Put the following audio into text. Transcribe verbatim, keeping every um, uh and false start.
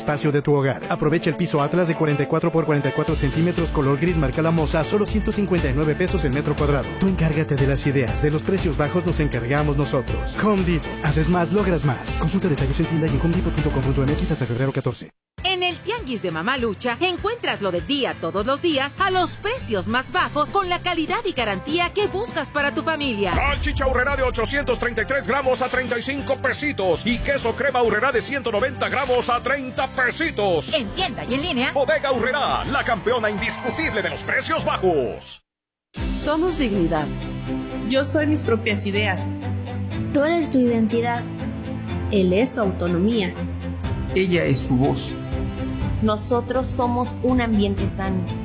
Espacio de tu hogar. Aprovecha el piso Atlas de cuarenta y cuatro por cuarenta y cuatro centímetros color gris marca La Moza a solo ciento cincuenta y nueve pesos el metro cuadrado. Tú encárgate de las ideas, de los precios bajos nos encargamos nosotros. Home Depot. Haces más, logras más. Consulta detalles en tienda y en home depot punto com punto m x hasta febrero catorce. En el Tianguis de Mamalucha encuentras lo del día todos los días a los precios más bajos con la calidad y garantía que buscas para tu familia. Salchicha Aurrerá de ochocientos treinta y tres gramos a treinta y cinco pesitos y queso crema Aurrerá de ciento noventa gramos a treinta pesitos. En tienda y en línea. Bodega Aurrerá, la campeona indiscutible de los precios bajos. Somos dignidad. Yo soy mis propias ideas. Tú eres tu identidad. Él es su autonomía. Ella es su voz. Nosotros somos un ambiente sano.